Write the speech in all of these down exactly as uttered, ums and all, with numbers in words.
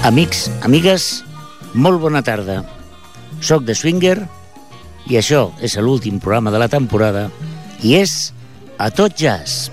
Amics, amigues, molt bona tarda. Soc The Swinger i això és l'últim programa de la temporada i és A Tot Jazz.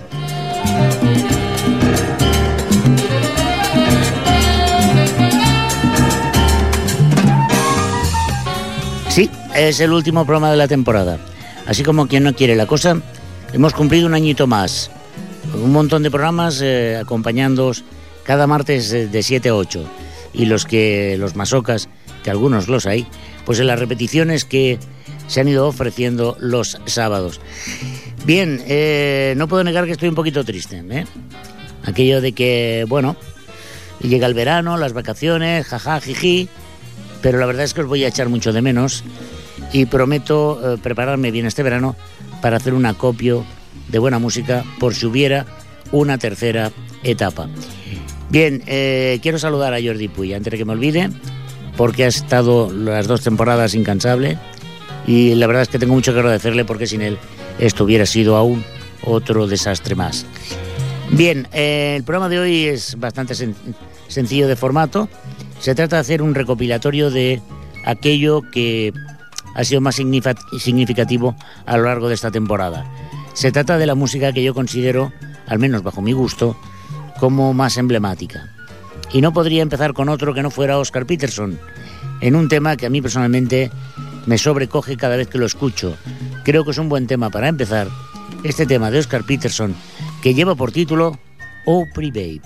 Sí, es el último programa de la temporada. Así como quien no quiere la cosa, hemos cumplido un añito más. Un montón de programas eh, acompañándoos cada martes eh, de siete a ocho. Y los que los masocas, que algunos los hay, pues en las repeticiones que se han ido ofreciendo los sábados. Bien, eh, no puedo negar que estoy un poquito triste, ¿eh? Aquello de que, bueno, llega el verano, las vacaciones, jaja, jiji, pero la verdad es que os voy a echar mucho de menos y prometo eh, prepararme bien este verano para hacer un acopio de buena música por si hubiera una tercera etapa. Bien, eh, quiero saludar a Jordi Puy, antes de que me olvide, porque ha estado las dos temporadas incansable y la verdad es que tengo mucho que agradecerle porque sin él esto hubiera sido aún otro desastre más. Bien, eh, el programa de hoy es bastante sen- sencillo de formato. Se trata de hacer un recopilatorio de aquello que ha sido más significativo a lo largo de esta temporada. Se trata de la música que yo considero, al menos bajo mi gusto, como más emblemática. Y no podría empezar con otro que no fuera Oscar Peterson, en un tema que a mí personalmente me sobrecoge cada vez que lo escucho. Creo que es un buen tema para empezar, este tema de Oscar Peterson, que lleva por título Oh Pretty Babe.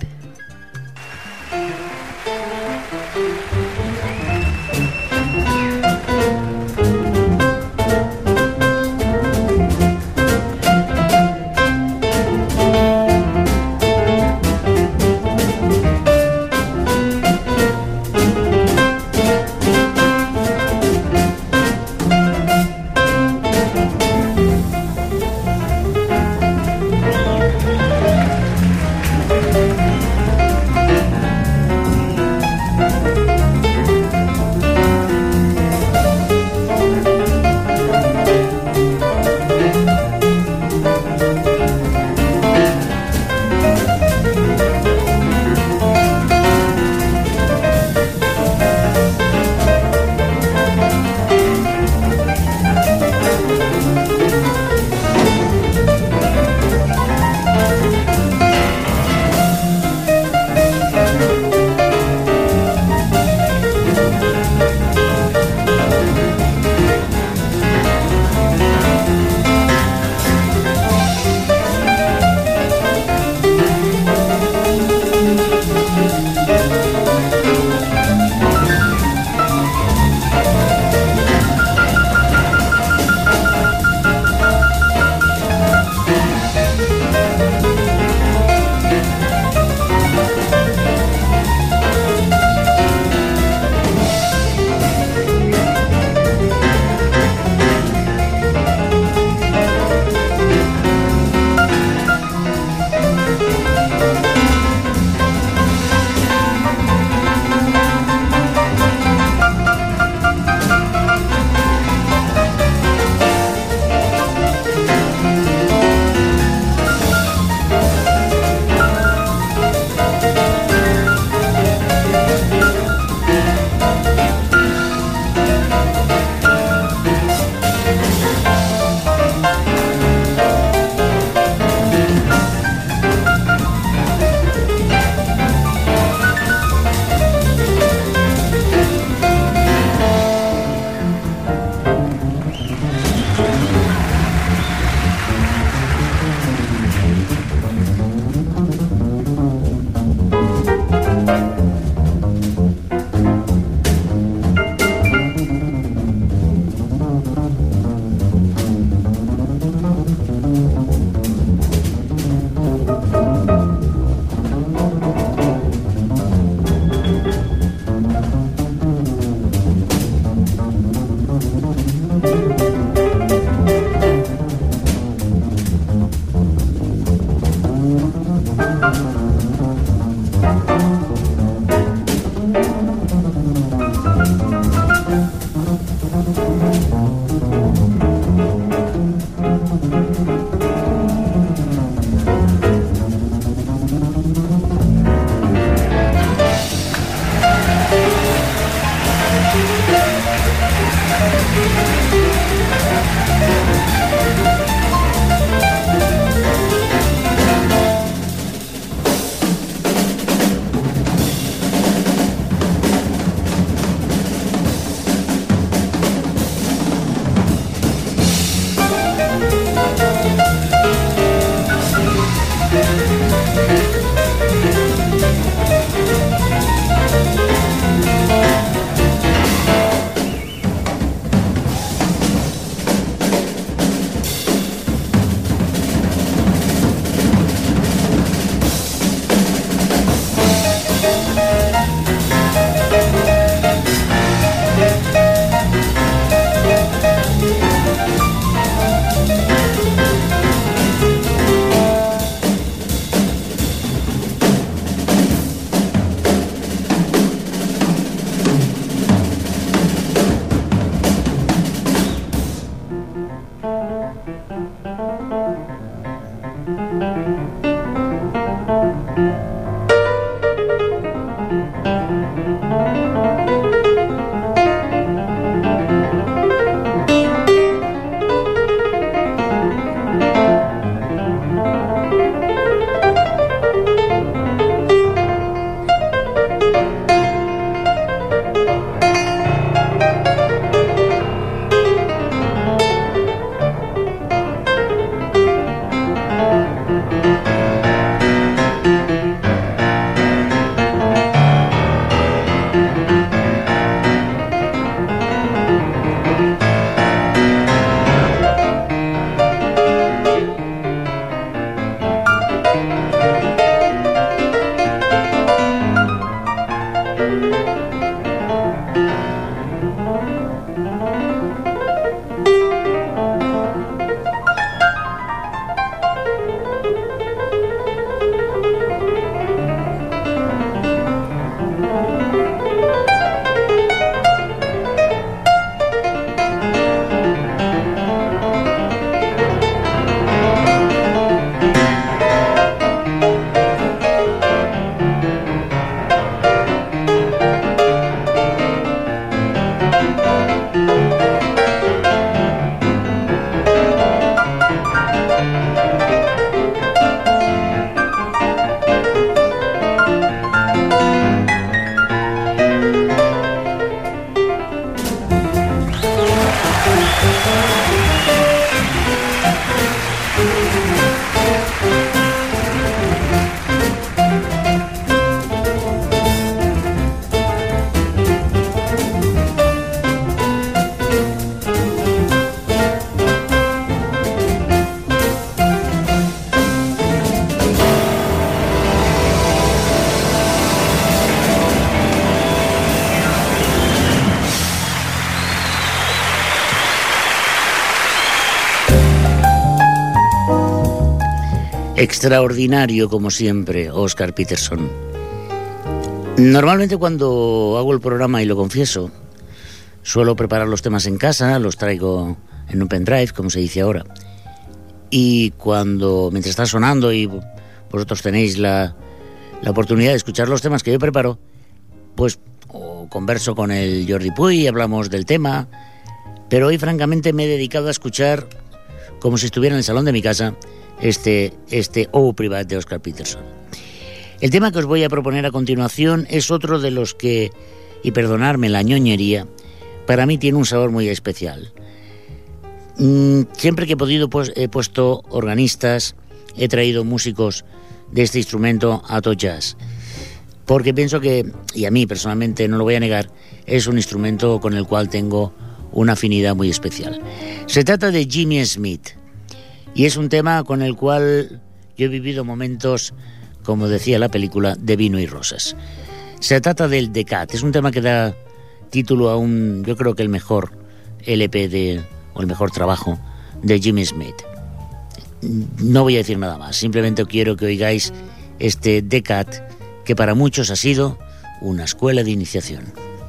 Extraordinario, como siempre, Oscar Peterson. Normalmente cuando hago el programa, y lo confieso, suelo preparar los temas en casa, los traigo en un pendrive, como se dice ahora. Y cuando, mientras está sonando y vosotros tenéis la, la oportunidad de escuchar los temas que yo preparo, pues o converso con el Jordi Puy, hablamos del tema, pero hoy francamente me he dedicado a escuchar, como si estuviera en el salón de mi casa, este, este Oh Private de Oscar Peterson. El tema que os voy a proponer a continuación es otro de los que, y perdonadme la ñoñería, para mí tiene un sabor muy especial. Mm, siempre que he podido pues, he puesto organistas, he traído músicos de este instrumento a To Jazz, porque pienso que, y a mí personalmente no lo voy a negar, es un instrumento con el cual tengo una afinidad muy especial. Se trata de Jimmy Smith, y es un tema con el cual yo he vivido momentos, como decía la película, de vino y rosas. Se trata del The Cat, es un tema que da título a un, yo creo que el mejor L P de, o el mejor trabajo de Jimmy Smith. No voy a decir nada más, simplemente quiero que oigáis este The Cat, que para muchos ha sido una escuela de iniciación.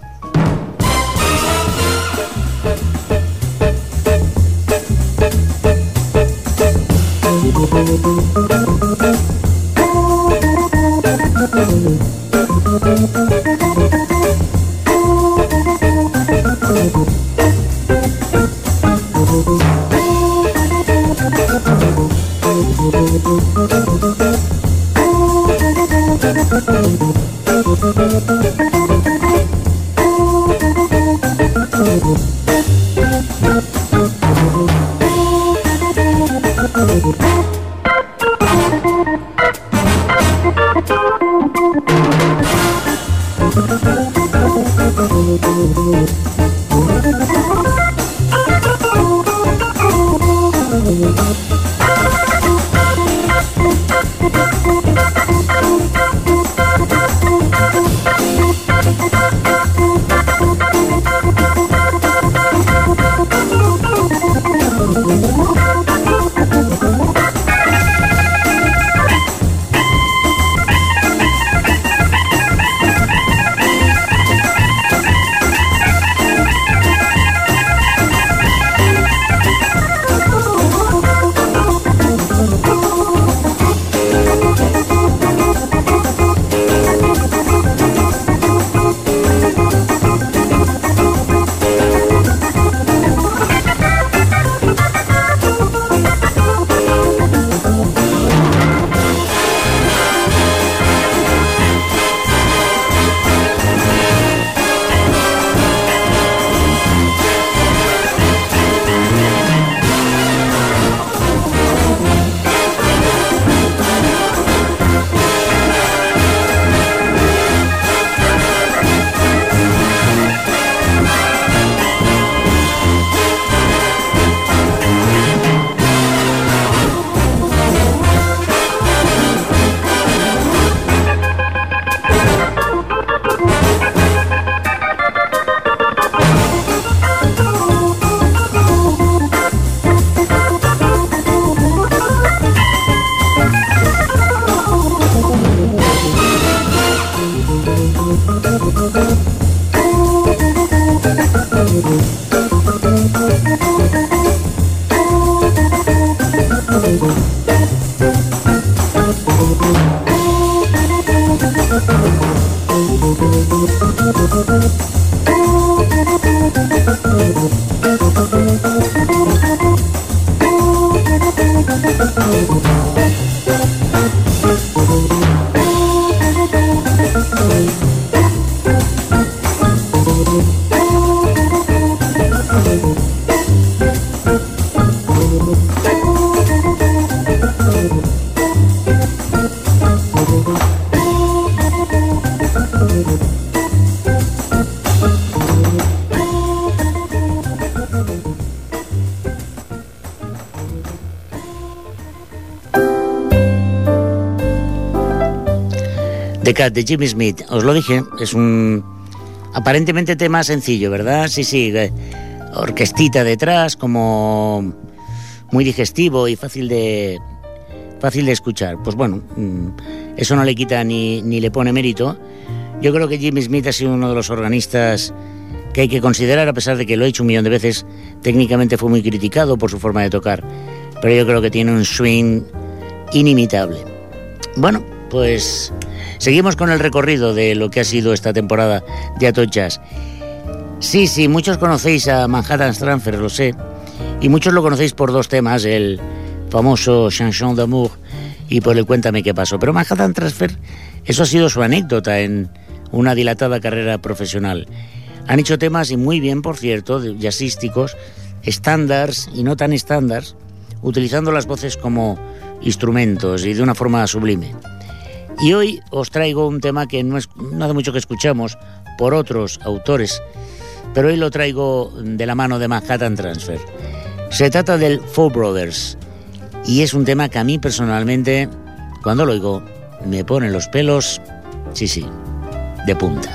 The Cat de Jimmy Smith, os lo dije, es un aparentemente tema sencillo, ¿verdad? Sí, sí, orquestita detrás, como muy digestivo y fácil de fácil de escuchar. Pues bueno, eso no le quita ni, ni le pone mérito. Yo creo que Jimmy Smith ha sido uno de los organistas que hay que considerar, a pesar de que lo he hecho un millón de veces. Técnicamente fue muy criticado por su forma de tocar, pero yo creo que tiene un swing inimitable. Bueno, pues seguimos con el recorrido de lo que ha sido esta temporada de Atot Jazz. Sí, sí, muchos conocéis a Manhattan Transfer, lo sé, y muchos lo conocéis por dos temas, el famoso Chanson d'amour y por el Cuéntame qué pasó. Pero Manhattan Transfer, eso ha sido su anécdota en una dilatada carrera profesional. Han hecho temas, y muy bien, por cierto, jazzísticos, estándares y no tan estándares, utilizando las voces como instrumentos y de una forma sublime. Y hoy os traigo un tema que no, es, no hace mucho que escuchamos por otros autores, pero hoy lo traigo de la mano de Manhattan Transfer. Se trata del Four Brothers, y es un tema que a mí personalmente, cuando lo oigo, me pone los pelos, sí, sí, de punta.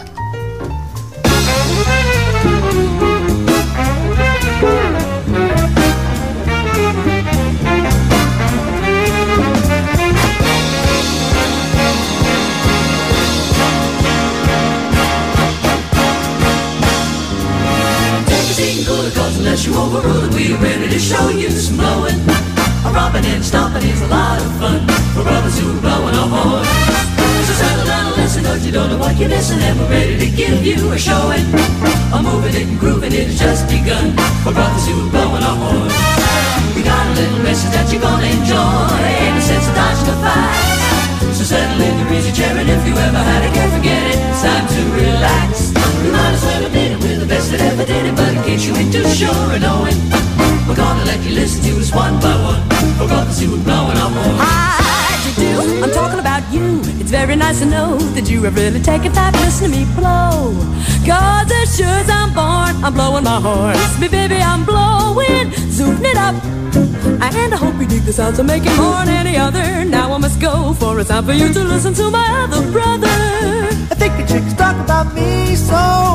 Unless you overrule it, we're ready to show you some blowing. A romping and stomping is a lot of fun for brothers who are blowing a horn. So settle down and listen, cause you don't know what you're missing, and we're ready to give you a showing. A moving it and grooving it has just begun for brothers who are blowing a horn. We got a little message that you're gonna enjoy, ain't a sense of dodging the fight. So settle in your easy chair, and if you ever had a care, forget it, it's time to relax. We might as well admit it, we're the best that ever did it, but in case you ain't too sure of knowing, we're gonna let you listen to us one by one, for brothers who are blowing our horn. Hi, you do, I'm talking about you. It's very nice to know that you have really taken time to listen to me blow. Cause as sure as I'm born, I'm blowing my horn. Me baby, I'm blowing, zooming it up. And I hope you dig the sounds I'm making more than any other. Now I must go, for it's time for you to listen to my other brother. I think the chicks talk about me, so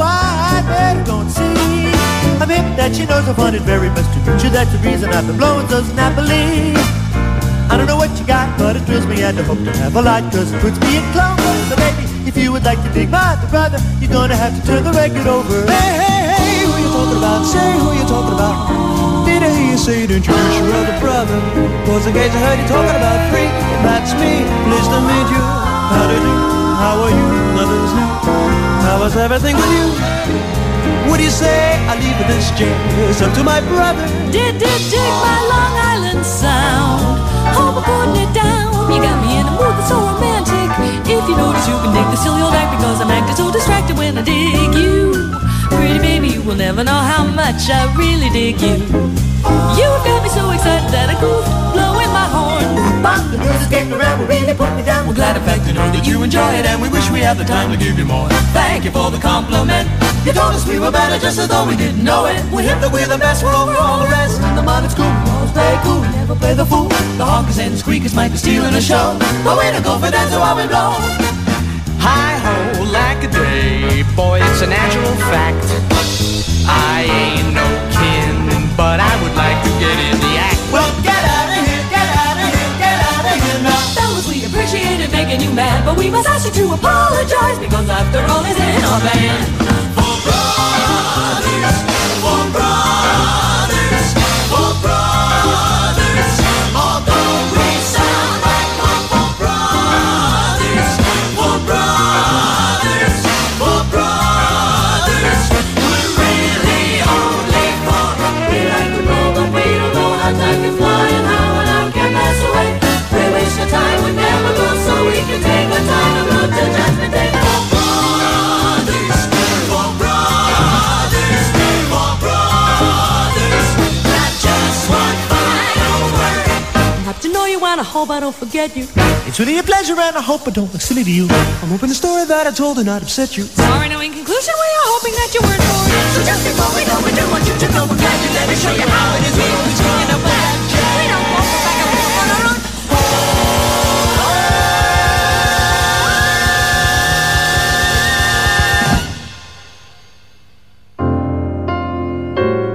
I better go and see. I'm hip that she knows I find it very best to meet you. That's the reason I've been blowing so snappily. I don't know what you got, but it thrills me and I hope to have a lot, cause it puts me in clover. So baby, if you would like to dig my other brother, you're gonna have to turn the record over. Hey, hey, hey, who you talking about? Say, who you talking about? Did I hear you say to introduce your other brother? Was in case I heard you talking about freak. That's me, pleased to meet you. How do you do? How are you? Nothing's new. How was everything with you? What do you say I leave this jazz up to my brother? Did, did, dig my Long Island sound. Hope I'm putting it down. You got me in a mood that's so romantic. If you notice, you can dig the silly old act, because I'm acting so distracted when I dig you. Pretty baby, you will never know how much I really dig you. You've got me so excited that I goof, blowing my horn. But the girls is getting around, will really put me down. We're glad in fact to know that you enjoy it, and we wish we had the time to give you more. Thank you for the compliment. You told us we were better just as though we didn't know it. We hip that we're the best, we're over all the rest. And the mind is cool, we all stay cool, we never play the fool. The honkers and squeakers might be stealing a show, but we don't go for that, so why we blow. Hi-ho, lack a day, boy, it's a natural fact. I ain't no kin, but I would like to get in the act. Well, get out of here, get out of here, get out of here now. Fellas, we appreciated making you mad, but we must ask you to apologize, because after all, it's in our band. For brothers, for brothers, for brothers, although we sound like one, for brothers, for brothers, for brothers, we're really only for. We like to blow, but we don't know how time can fly and how an hour can pass away. We waste your time, we never go, so we can take our time and blow till judgment day. For brothers, for brothers, for brothers, not just one final word. I have to know you want to hope I don't forget you. It's really a pleasure and I hope I don't look silly to you. I'm hoping the story that I told did not upset you. Sorry, no, in conclusion, we are hoping that you weren't bored. So just before we go, we do want you to know we're glad you let us show you how it is. We always going up with that jazz. We don't want to go back and forth on our own.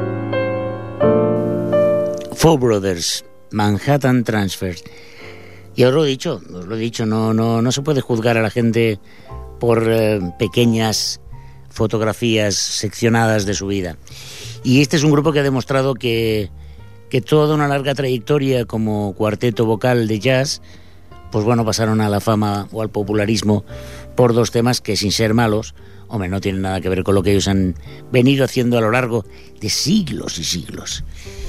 Four Brothers, Manhattan Transfer. Y os lo he dicho, os lo he dicho, no, no, no se puede juzgar a la gente por eh, pequeñas fotografías seccionadas de su vida. Y este es un grupo que ha demostrado que, que toda una larga trayectoria como cuarteto vocal de jazz, pues bueno, pasaron a la fama o al popularismo por dos temas que, sin ser malos, hombre, no tienen nada que ver con lo que ellos han venido haciendo a lo largo de siglos y siglos.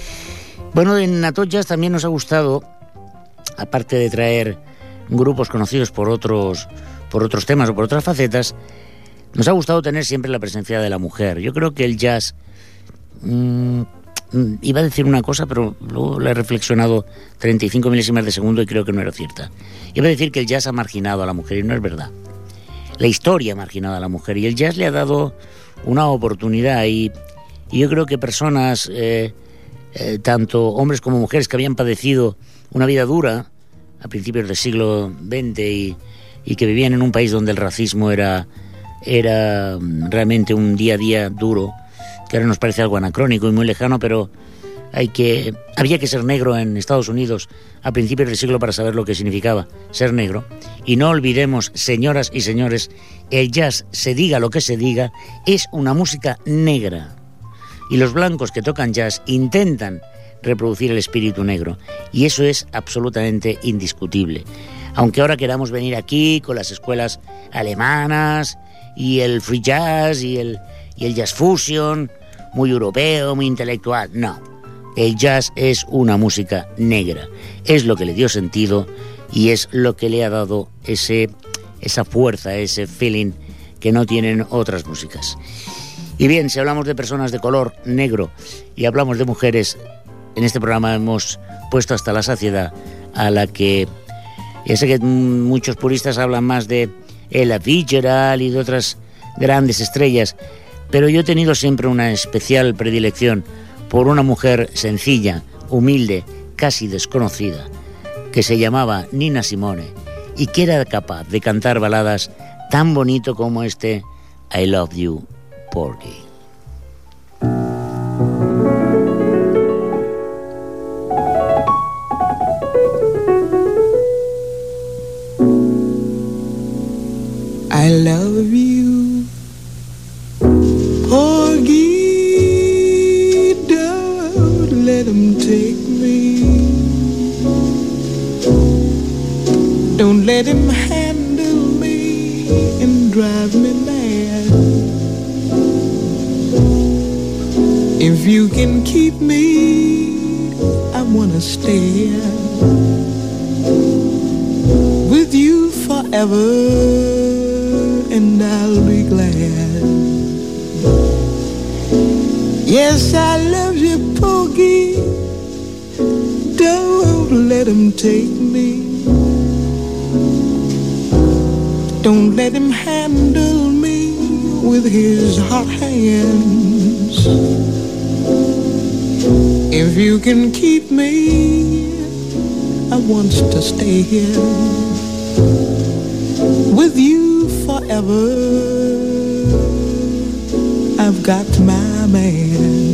Bueno, en Atot Jazz también nos ha gustado, aparte de traer grupos conocidos por otros, por otros temas o por otras facetas, nos ha gustado tener siempre la presencia de la mujer. Yo creo que el jazz, mmm, iba a decir una cosa, pero luego la he reflexionado treinta y cinco milésimas de segundo y creo que no era cierta. Iba a decir que el jazz ha marginado a la mujer y no es verdad. La historia ha marginado a la mujer y el jazz le ha dado una oportunidad y, y yo creo que personas, eh, eh, tanto hombres como mujeres, que habían padecido una vida dura a principios del siglo veinte y, y que vivían en un país donde el racismo era, era realmente un día a día duro, que ahora nos parece algo anacrónico y muy lejano, pero hay que, había que ser negro en Estados Unidos a principios del siglo para saber lo que significaba ser negro. Y no olvidemos, señoras y señores, el jazz, se diga lo que se diga, es una música negra. Y los blancos que tocan jazz intentan reproducir el espíritu negro. Y eso es absolutamente indiscutible. Aunque ahora queramos venir aquí con las escuelas alemanas y el free jazz y el, y el jazz fusion, muy europeo, muy intelectual, no. El jazz es una música negra. Es lo que le dio sentido y es lo que le ha dado ese, esa fuerza, ese feeling que no tienen otras músicas. Y bien, si hablamos de personas de color negro y hablamos de mujeres, en este programa hemos puesto hasta la saciedad a la que, ya sé que muchos puristas hablan más de Ella Fitzgerald y de otras grandes estrellas, pero yo he tenido siempre una especial predilección por una mujer sencilla, humilde, casi desconocida, que se llamaba Nina Simone y que era capaz de cantar baladas tan bonito como este I Love You, Porgy. I love you, Porgy. Don't let him take me. Don't let him handle me and drive me mad. If you can keep me, I wanna stay with you forever. And I'll be glad. Yes, I love you, Porgy. Don't let him take me. Don't let him handle me with his hot hands. If you can keep me, I want to stay here with you forever. I've got my man.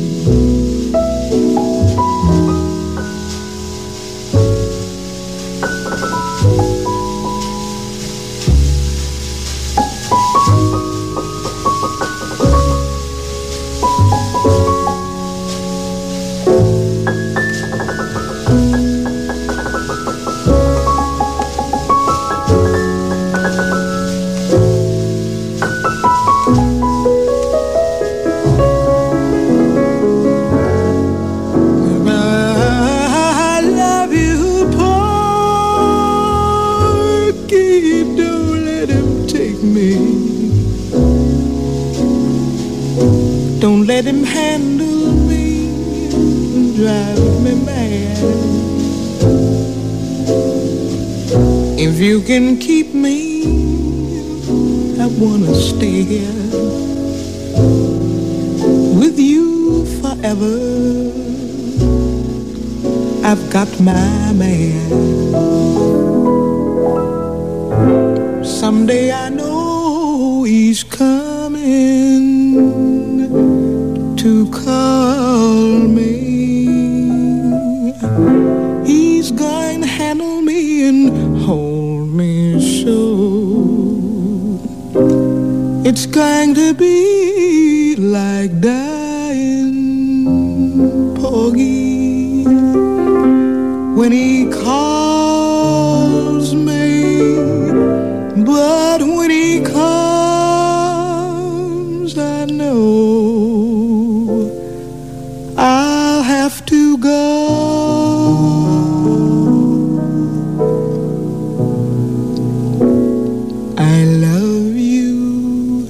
Let him handle me and drive me mad. If you can keep me, I wanna stay here with you forever. I've got my man. Someday I know he's coming to call me. He's going to handle me and trying to be like dying Porgy when he calls me, but when he comes, I know I'll have to go. I love you,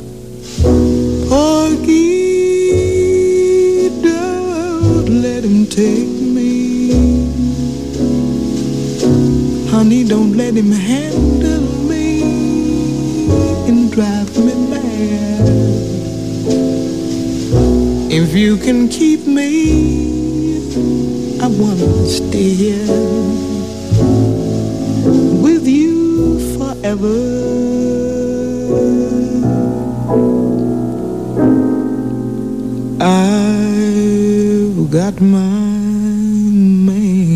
Porgy, don't let him take me. Honey, don't let him handle me and drive me mad. If you can keep me, I wanna stay here with you forever. I've got my man.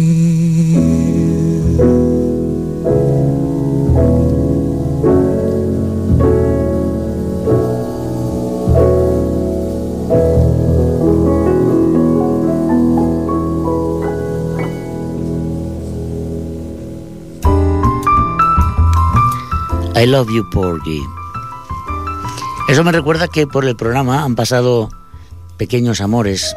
I love you, Porgy. Eso me recuerda que por el programa han pasado pequeños amores.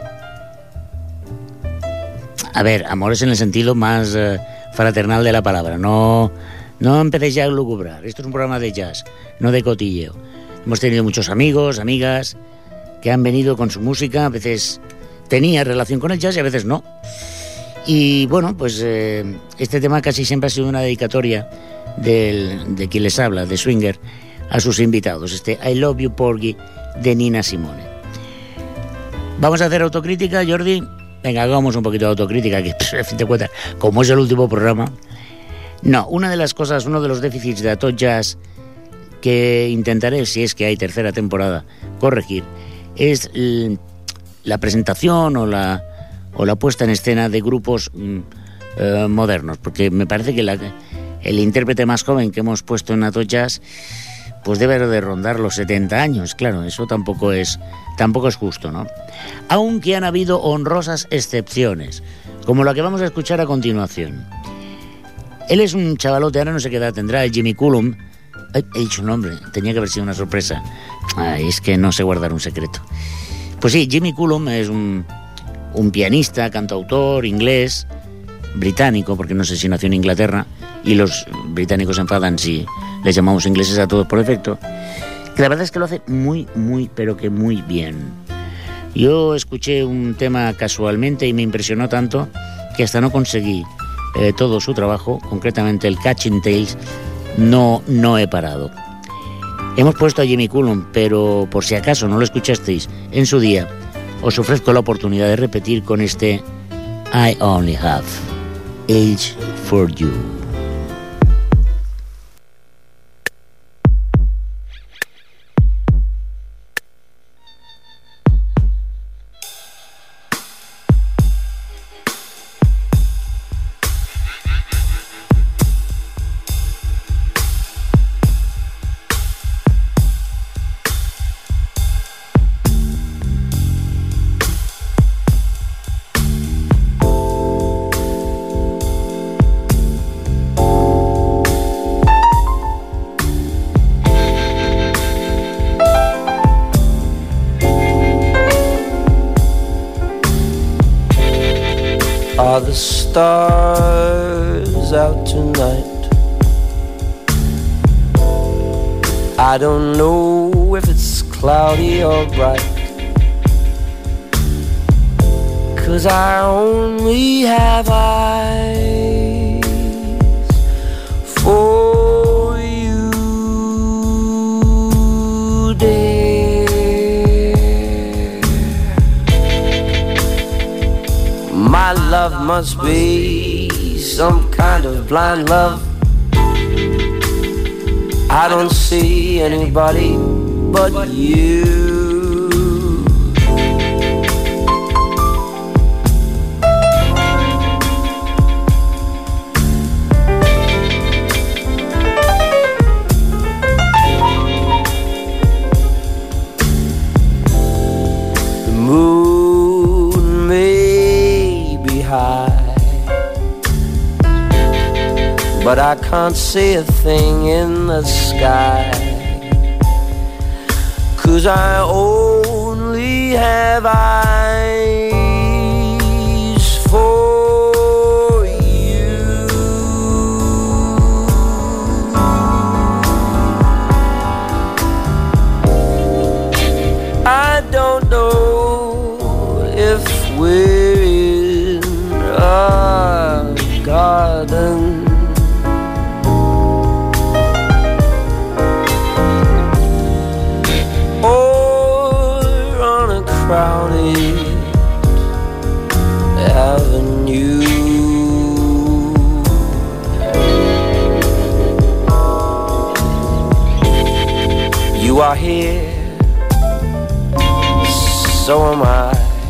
A ver, amores en el sentido más eh, fraternal de la palabra. No, no empecéis ya a lucubrar. Esto es un programa de jazz, no de cotilleo. Hemos tenido muchos amigos, amigas, que han venido con su música. A veces tenía relación con el jazz y a veces no. Y bueno, pues eh, este tema casi siempre ha sido una dedicatoria del, de quien les habla, de Swinger, a sus invitados. Este I Love You, Porgy, de Nina Simone. Vamos a hacer autocrítica, Jordi. Venga, hagamos un poquito de autocrítica, que a fin de cuentas, como es el último programa. No, una de las cosas, uno de los déficits de Atot Jazz que intentaré, si es que hay tercera temporada, corregir, es l- la presentación o la, o la puesta en escena de grupos mm, eh, modernos, porque me parece que la, el intérprete más joven que hemos puesto en Atot Jazz pues debe de rondar los setenta años, claro, eso tampoco es, tampoco es justo, ¿no? Aunque han habido honrosas excepciones, como la que vamos a escuchar a continuación. Él es un chavalote, ahora no sé qué edad tendrá, el Jimmy Cullum. Ay, he dicho un nombre, tenía que haber sido una sorpresa. Ay, es que no sé guardar un secreto. Pues sí, Jimmy Cullum es un, un pianista, cantautor, inglés, británico, porque no sé si nació en Inglaterra, y los británicos se enfadan si les llamamos ingleses a todos por defecto, que la verdad es que lo hace muy, muy, pero que muy bien. Yo escuché un tema casualmente y me impresionó tanto que hasta no conseguí eh, todo su trabajo, concretamente el Catching Tales, no, no he parado. Hemos puesto a Jimmy Cullum, pero por si acaso no lo escuchasteis en su día, os ofrezco la oportunidad de repetir con este I Only Have Age for You. Are the stars out tonight? I don't know if it's cloudy or bright, 'cause I only have eyes for you, dear. My love must be some kind of blind love. I don't see anybody but you. high, but I can't see a thing in the sky, 'cause I only have eyes for you. I don't know if we're in a garden, crowded avenue. You are here, so am I.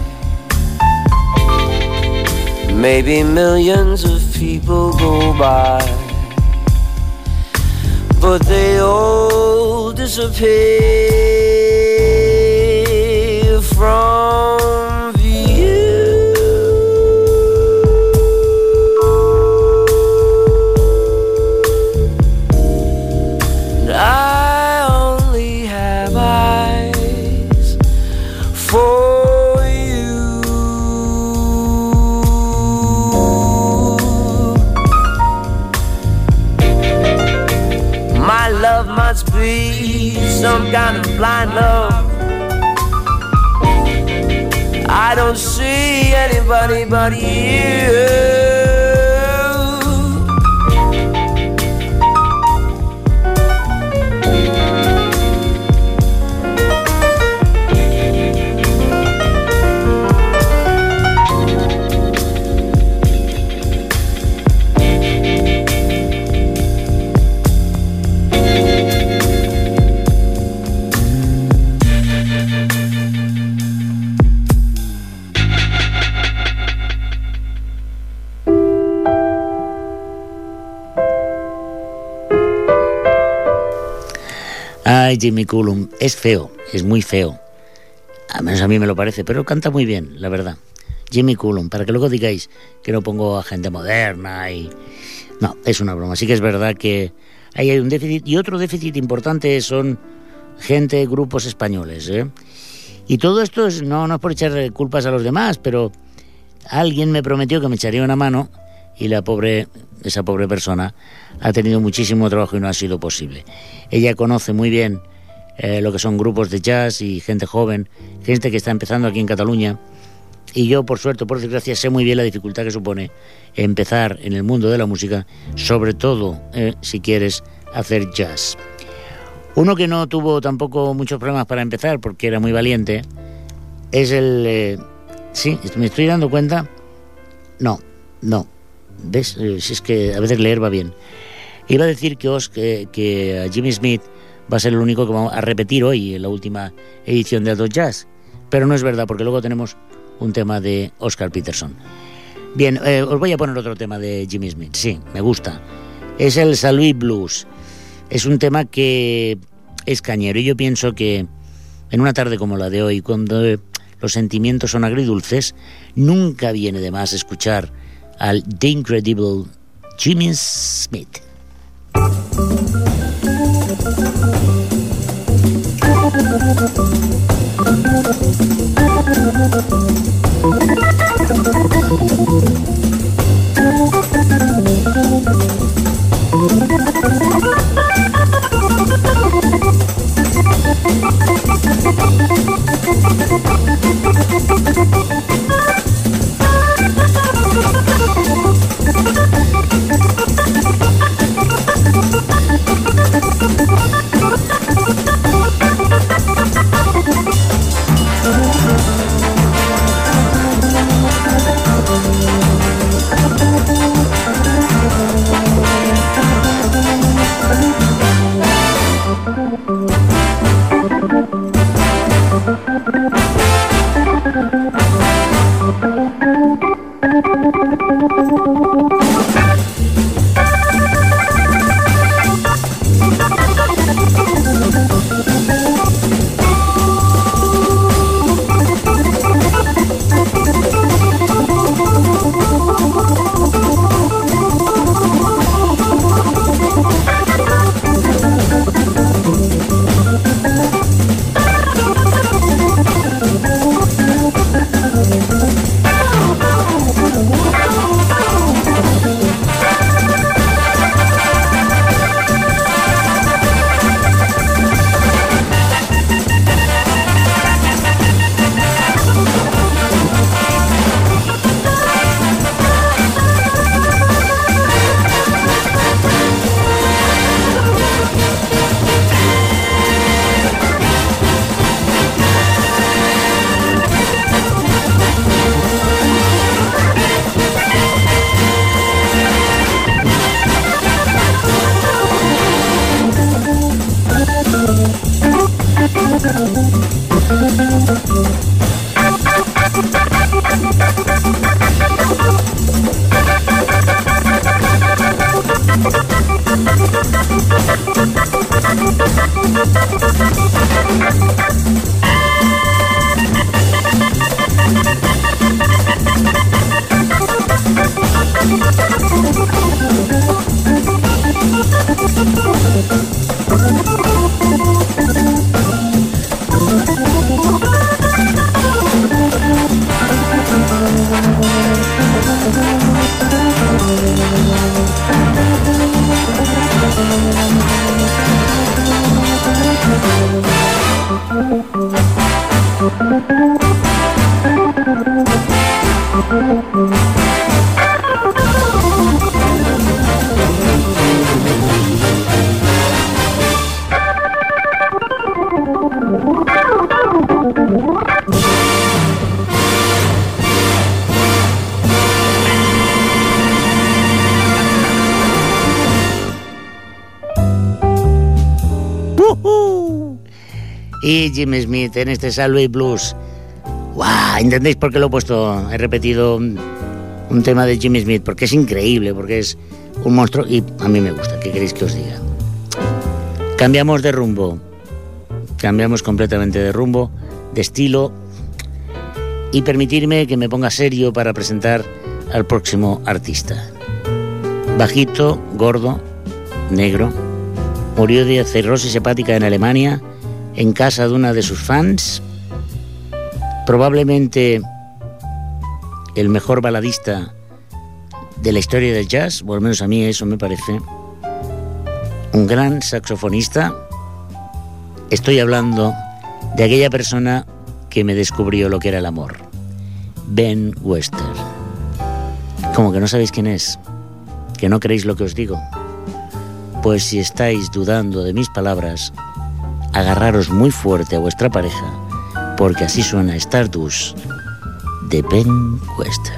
Maybe millions of people go by, but they all disappear from view. And I only have eyes for you. My love must be some kind of blind love. I don't see anybody but you. Ay, Jimmy Cullum, es feo, es muy feo. Al menos a mí me lo parece, pero canta muy bien, la verdad. Jimmy Cullum, para que luego digáis que no pongo a gente moderna y... No, es una broma. Sí que es verdad que ahí hay un déficit. Y otro déficit importante son gente, grupos españoles, ¿eh? Y todo esto es, no, no es por echar culpas a los demás, pero alguien me prometió que me echaría una mano y la pobre, esa pobre persona ha tenido muchísimo trabajo y no ha sido posible. Ella conoce muy bien eh, lo que son grupos de jazz y gente joven, gente que está empezando aquí en Cataluña, y yo, por suerte, por desgracia, sé muy bien la dificultad que supone empezar en el mundo de la música, sobre todo eh, si quieres hacer jazz. Uno que no tuvo tampoco muchos problemas para empezar, porque era muy valiente, es el... Eh, sí, me estoy dando cuenta... No, no. ¿Ves? Eh, si es que a veces leer va bien. Iba a decir que, os, que, que Jimmy Smith va a ser el único que vamos a repetir hoy en la última edición de Alto Jazz, pero no es verdad, porque luego tenemos un tema de Oscar Peterson. Bien, eh, os voy a poner otro tema de Jimmy Smith. Sí, me gusta. Es el Saint Louis Blues. Es un tema que es cañero, y yo pienso que en una tarde como la de hoy, cuando los sentimientos son agridulces, nunca viene de más escuchar al The Incredible Jimmy Smith. Y Jimmy Smith en este Salve Blues. ¡Guau! ¿Entendéis por qué lo he puesto? He repetido un, un tema de Jimmy Smith, porque es increíble, porque es un monstruo y a mí me gusta. ¿Qué queréis que os diga? Cambiamos de rumbo. Cambiamos completamente de rumbo, de estilo. Y permitirme que me ponga serio para presentar al próximo artista. Bajito, gordo, negro. Murió de cirrosis hepática en Alemania, en casa de una de sus fans. Probablemente el mejor baladista de la historia del jazz, o al menos a mí eso me parece. Un gran saxofonista. Estoy hablando de aquella persona que me descubrió lo que era el amor. Ben Webster. ¿Cómo que no sabéis quién es? ¿Que no creéis lo que os digo? Pues si estáis dudando de mis palabras, agarraros muy fuerte a vuestra pareja, porque así suena Stardust de Ben Webster.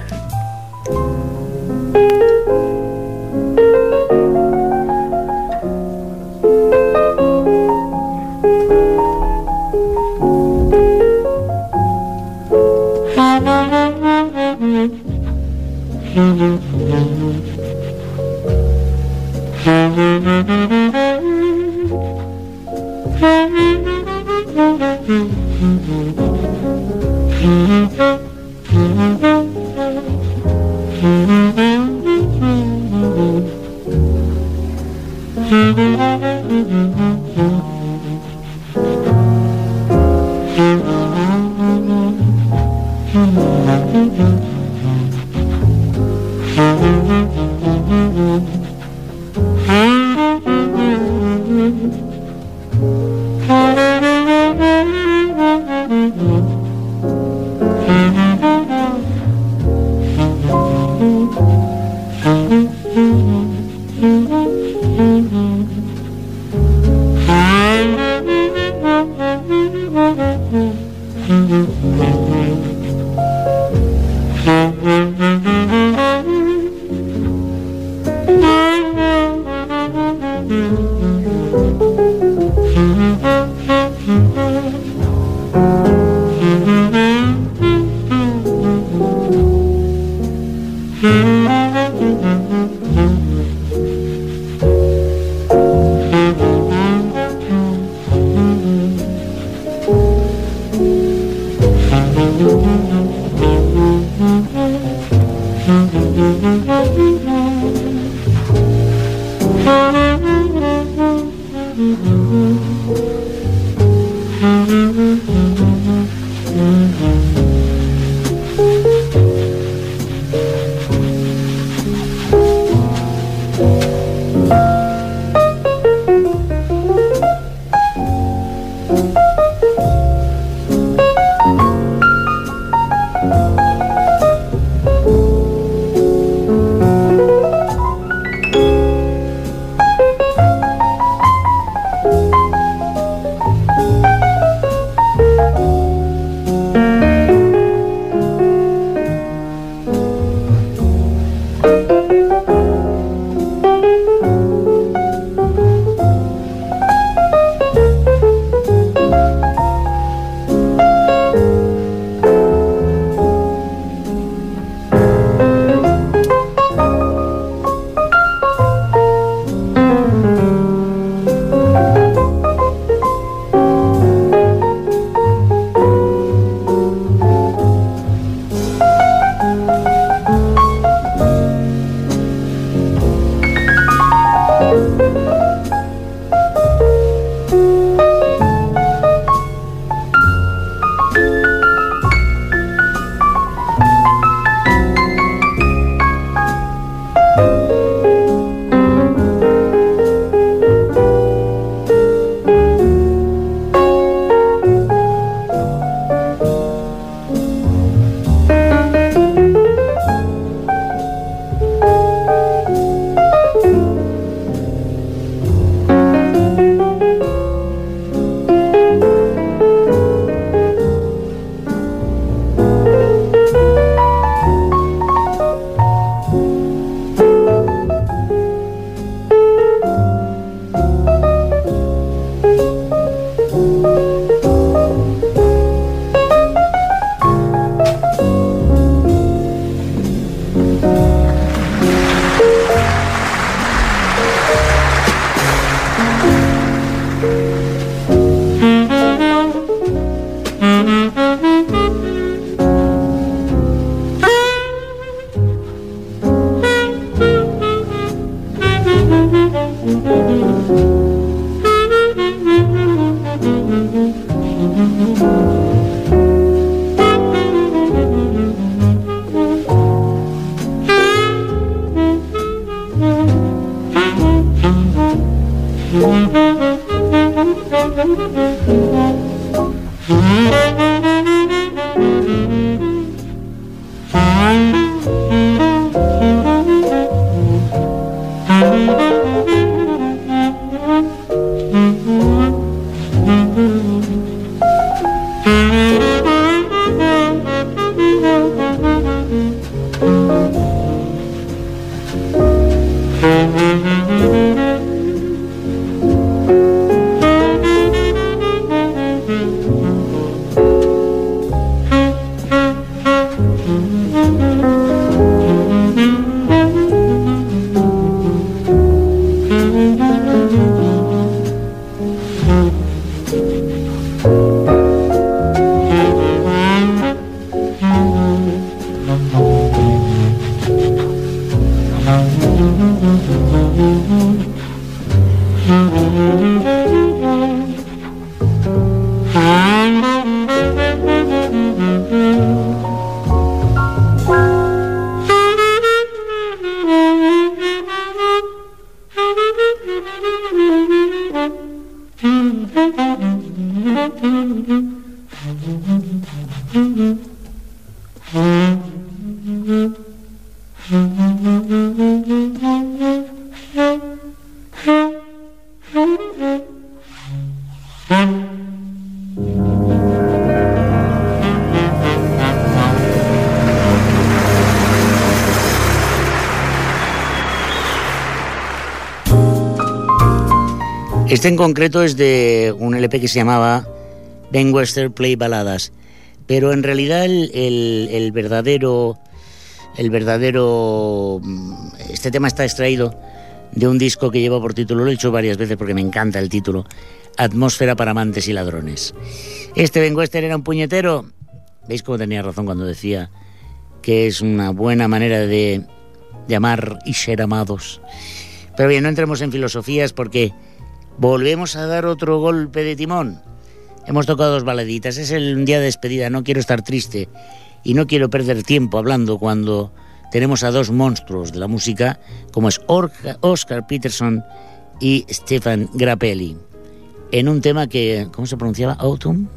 Este en concreto es de un L P que se llamaba Ben Webster Play Baladas, pero en realidad el, el, el verdadero, el verdadero, este tema está extraído de un disco que lleva por título, lo he hecho varias veces porque me encanta el título, Atmósfera para amantes y ladrones. Este Ben Webster era un puñetero. ¿Veis cómo tenía razón cuando decía que es una buena manera de, de amar y ser amados? Pero bien, no entremos en filosofías porque volvemos a dar otro golpe de timón. Hemos tocado dos baladitas. Es el día de despedida. No quiero estar triste y no quiero perder tiempo hablando cuando tenemos a dos monstruos de la música como es Oscar Peterson y Stefan Grappelli en un tema que, ¿cómo se pronunciaba? Autumn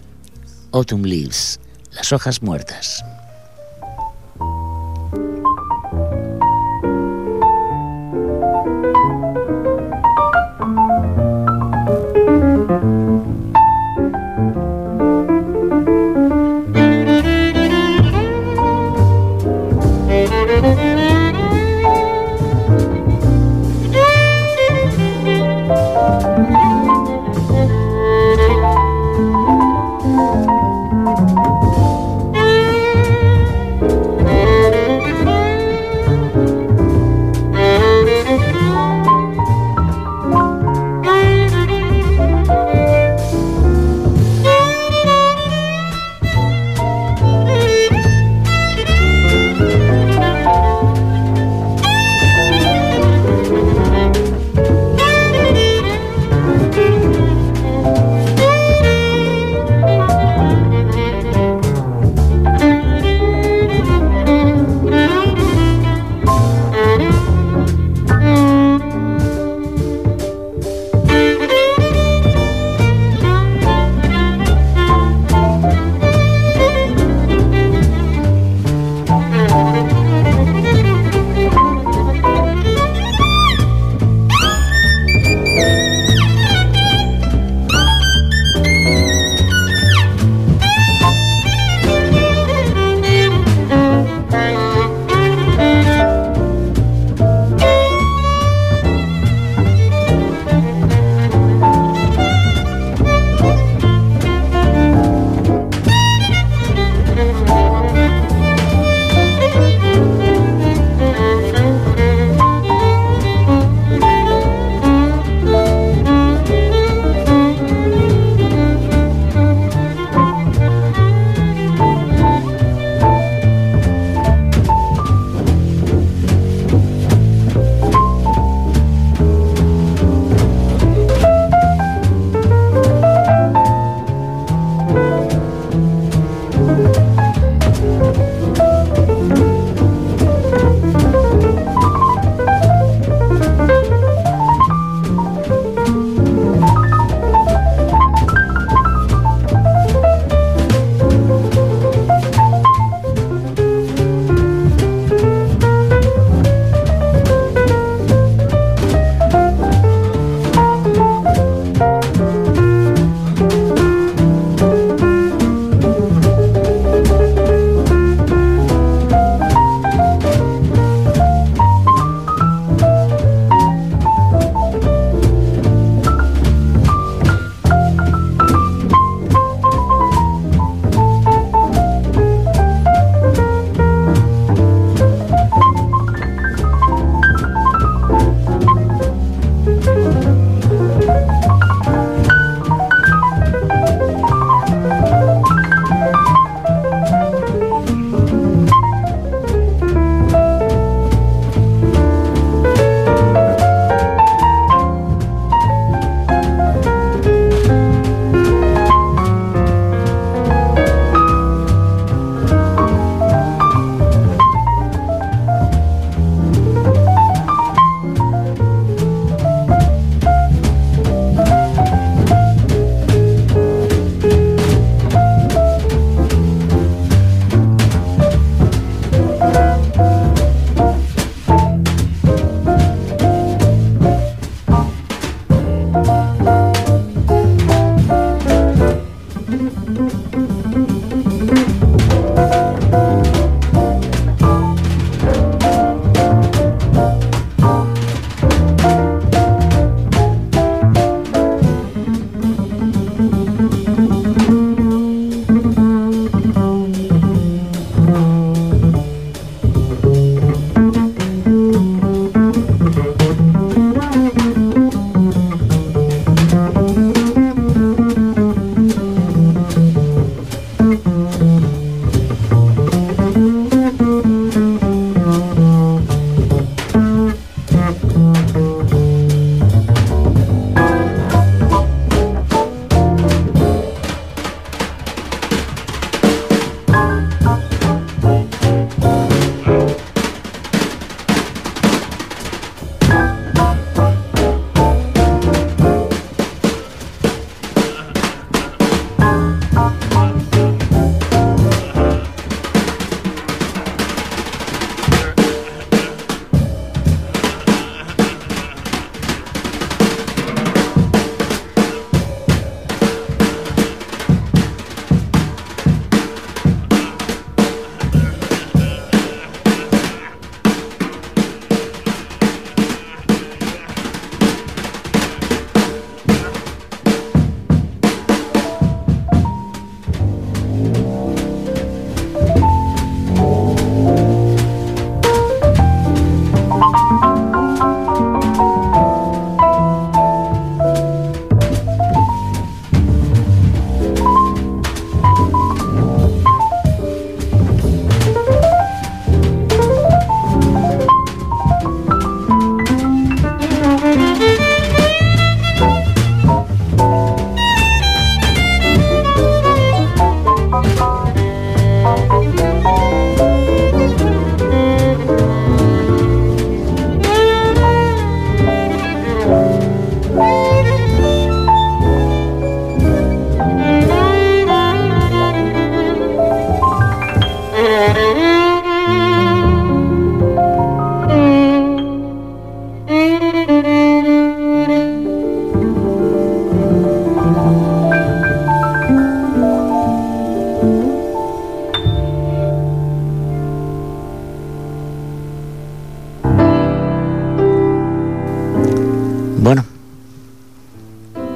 Autumn Leaves, las hojas muertas. Thank you.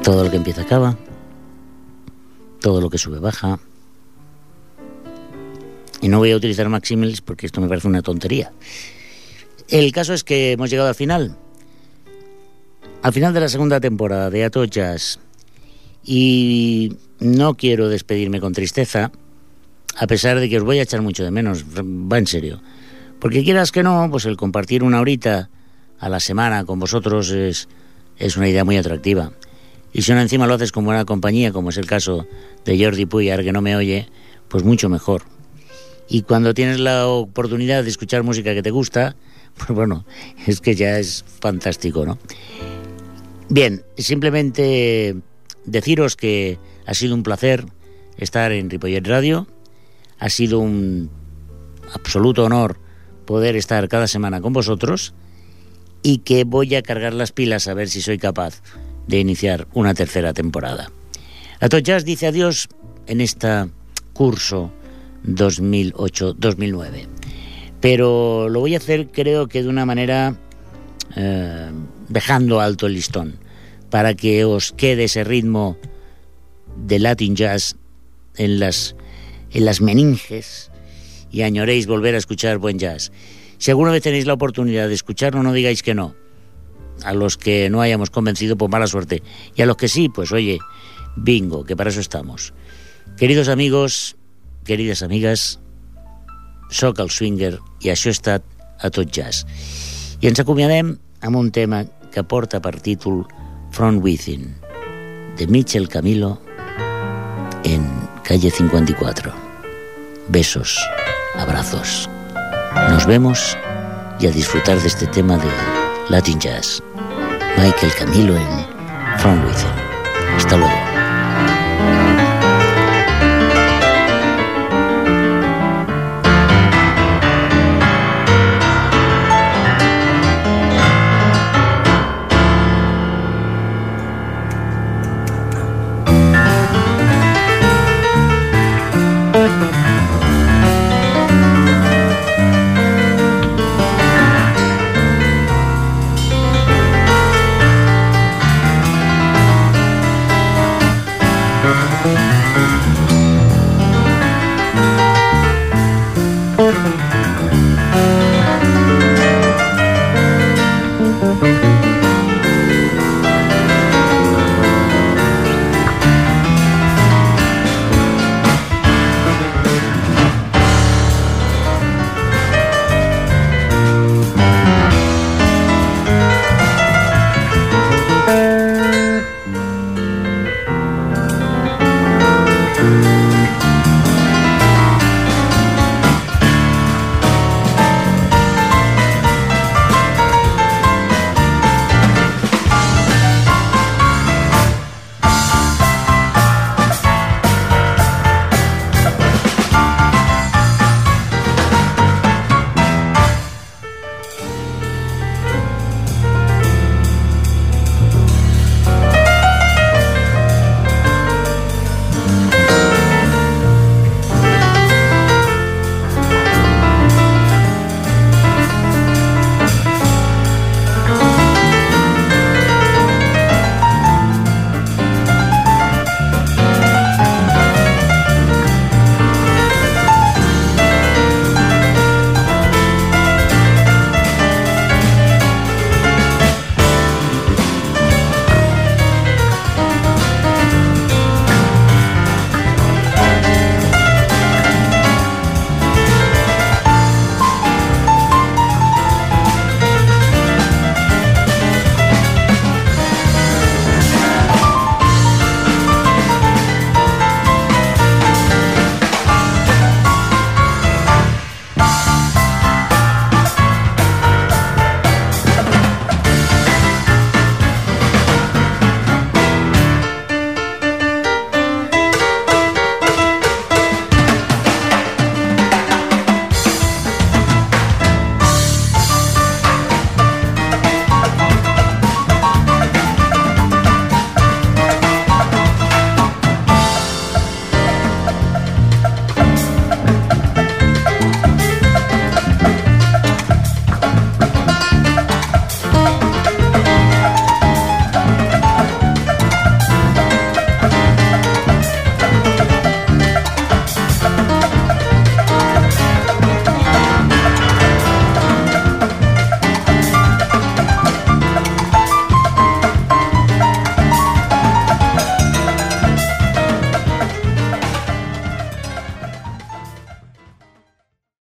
Todo lo que empieza acaba, todo lo que sube baja. Y no voy a utilizar maximis porque esto me parece una tontería. El caso es que hemos llegado al final. Al final de la segunda temporada de Ato Jazz. Y no quiero despedirme con tristeza, a pesar de que os voy a echar mucho de menos, va en serio. Porque quieras que no, pues el compartir una horita a la semana con vosotros es, es una idea muy atractiva. Y si uno encima lo haces con buena compañía, como es el caso de Jordi Puy, ahora que no me oye, pues mucho mejor. Y cuando tienes la oportunidad de escuchar música que te gusta, pues bueno, es que ya es fantástico, ¿no? Bien, simplemente deciros que ha sido un placer estar en Ripollet Radio. Ha sido un absoluto honor poder estar cada semana con vosotros y que voy a cargar las pilas a ver si soy capaz de iniciar una tercera temporada. Ato Jazz dice adiós en este curso dos mil ocho dos mil nueve, pero lo voy a hacer creo que de una manera eh, dejando alto el listón para que os quede ese ritmo de Latin Jazz en las, en las meninges y añoréis volver a escuchar buen jazz. Si alguna vez tenéis la oportunidad de escucharlo, no digáis que no. A los que no hayamos convencido, pues mala suerte. Y a los que sí, pues oye, bingo, que para eso estamos. Queridos amigos, querides amigues, soc el Swinger i això ha estat Ato Jazz. I ens acomiadem amb un tema que porta per títol From Within, de Michel Camilo en calle cincuenta y cuatro. Besos, abrazos. Nos vemos y a disfrutar de este tema de Latin Jazz. Michael Camilo en From Within. Hasta luego.